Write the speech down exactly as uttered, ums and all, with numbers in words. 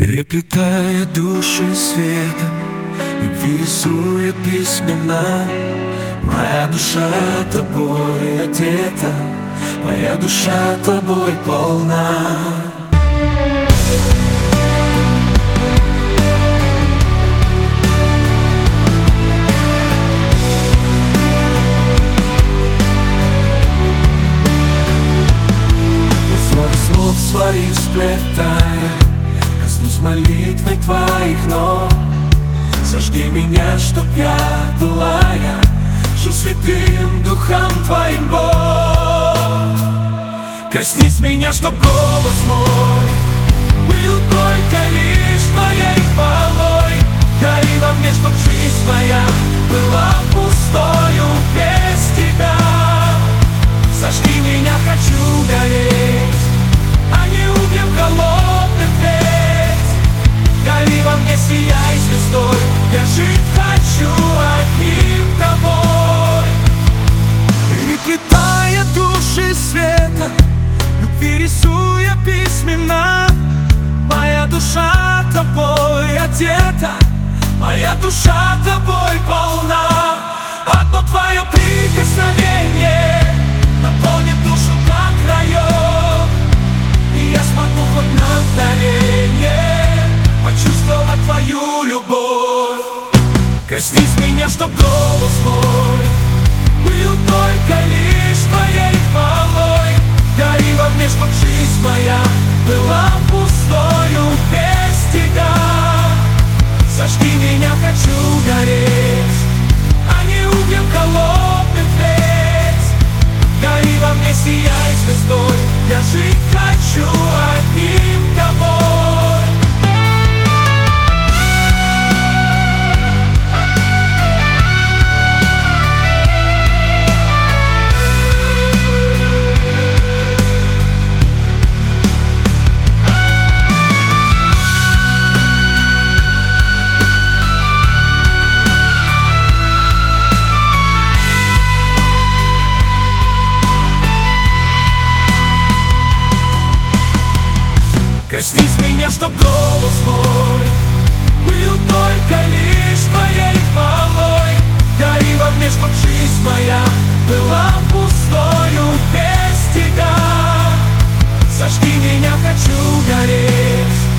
Переплетая души света, любви рисуя письмена. Моя душа тобой одета, моя душа тобой полна. Узоры слов своих сплетая, коснусь молитвой твоих ног. Зажги меня, чтоб я была я, жил святым духом твоим, Бог. Коснись меня, чтоб голос мой был только лишь твоей хвалой. Гори во мне, чтоб жизнь моя была пустою без тебя. Зажги меня, хочу гореть, а не углем холодных ведь. Гори во мне, сияй звездой, я жить хочу одним тобой. Переплетая души света, любви рисуя письмена. Моя душа тобой одета, моя душа тобой полна. Одно твое прикосновение наполнит душу до краев, и я смогу хоть на мгновение почувствовать твою любовь. Коснись меня, чтоб голос мой был только лишь твоей хвалой. Гори во мне, чтоб жизнь моя была пустою без тебя. Зажги меня, хочу гореть, а не углем холодных ведь. Гори во мне, сияй звездой, я жить хочу одним тобой. Коснись меня, чтоб голос мой был только лишь твоей хвалой. Гори во мне, чтоб жизнь моя была пустою без тебя. Зажги меня, хочу гореть,